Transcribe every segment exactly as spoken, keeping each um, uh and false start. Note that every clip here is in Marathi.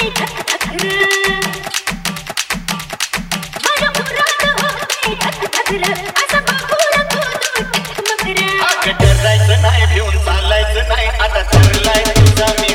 डरायचं नाही भिवून चालायचं नाही आता ठरलाय तुझा मी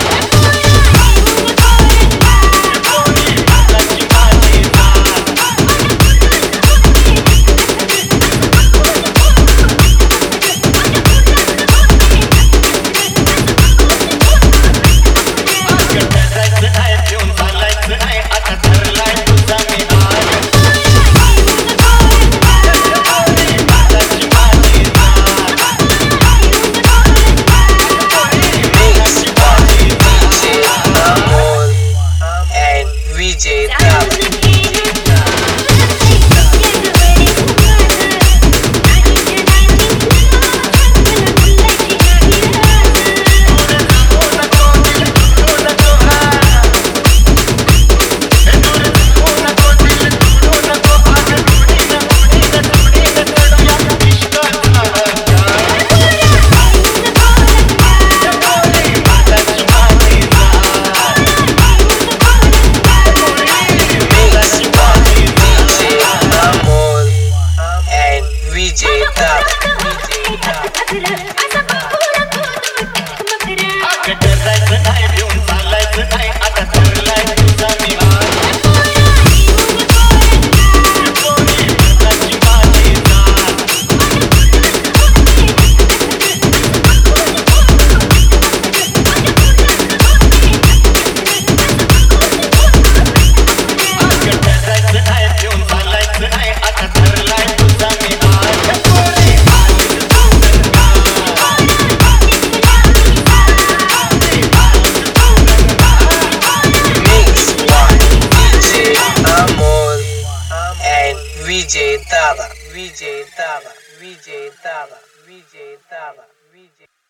डरायचं नाही भिवून चालायचं नाही आता ठरलाय तुझा मी विजेता विजेता विजेता विजेता विजेता